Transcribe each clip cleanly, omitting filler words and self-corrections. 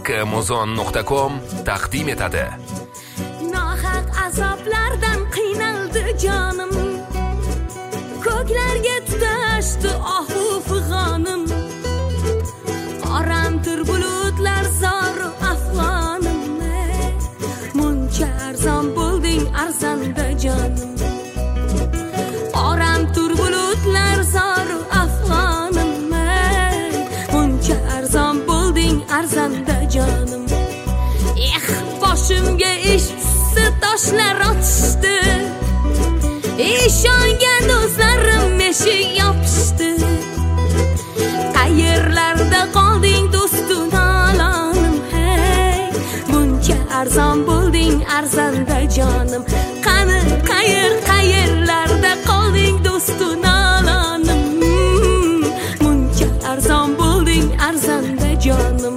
Kmuzon.com taqdim etadi. Nohaq azoblardan qiynaldi jonim, ko'klarga tutashdi ohu fig'onim. Qoramtir bulutlar zoru afg'onim, muncha arzon bo'lding arzanda jonim. Qoramtir bulutlar zoru afg'onim, muncha arzon bo'lding arzanda jonim. Boshimga ish tushsa toshlar otishdi, ishongan do'stlarim eshik yopishdi. Qayerlarda qolding do'stum alonim, hey, buncha arzon bo'lding arzanda jonim. Qani qayerlarda qolding do'stum alonim, buncha arzon bo'lding arzanda jonim.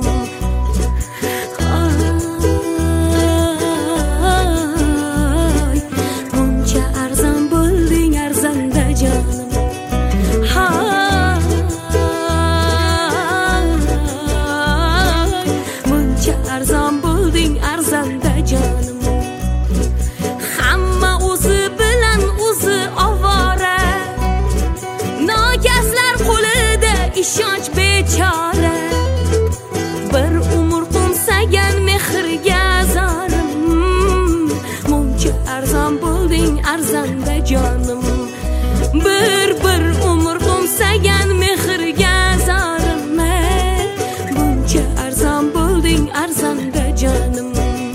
Hamma o'zi bilan o'zi ovora, nokaslar qo'lida ishonch bechora. Bir umr qo'msagan mehrga zorim, muncha arzon bo'lding arzanda jonim. Bir umr qo'msagan mehrga zorim, muncha arzon bo'lding arzanda jonim.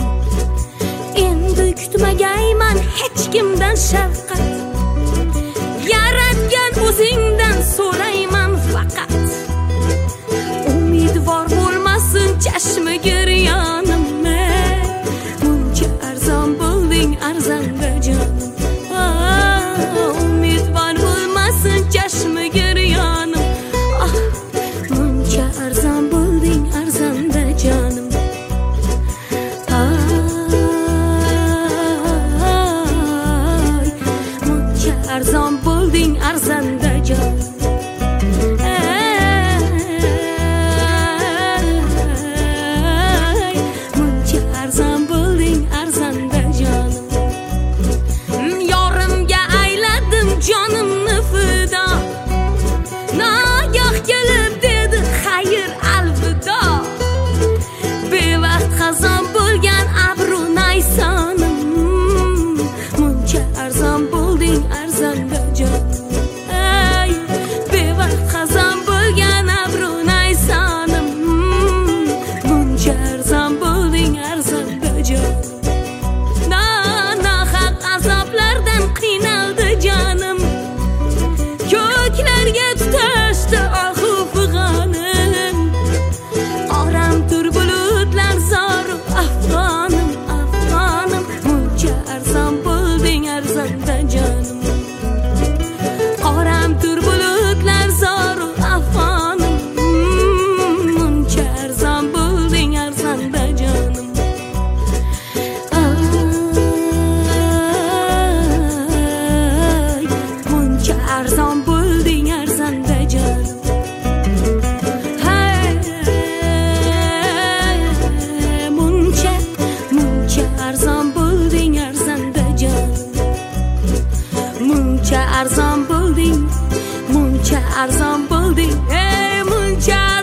Kutmagayman hech kimdan shafqat, yaratgan o'zingdan so'rayman faqat. Umidvor bo'lmasin chashmi giryonim, muncha arzon bo'lding arzanda jonim. Umidvor bo'lmasin chashmi giryonim, muncha arzon bo'lding arzanda jonim. Arzon bo'lding arzanda jonim. Muncha arzon bo'lding arzanda jonim. Yorimga ayladim jonimni fido, nogoh kelib dedi xayr alvido. Bevaqt xazon bo'lgan abru naysonim, muncha arzon bo'lding arzanda jonim. Ey, bevaqt xazon bo'lgan abru naysonim, muncha arzon bo'lding arzanda jonim. Nohaq azoblardan qiynaldi jonim, ko'klarga tutashdi ohu fig'onim. Qoramtir bulutlar zoru afg'onim, muncha arzon bo'lding arzanda jonim. Qoramtir bulutlar zoru afg'onim, muncha arzon bo'lding arzanda jonim. Muncha arzon bo'lding arzanda jonim. Muncha arzon bo'lding arzanda jonim. Muncha arzon bo'lding, muncha arzon bo'lding, muncha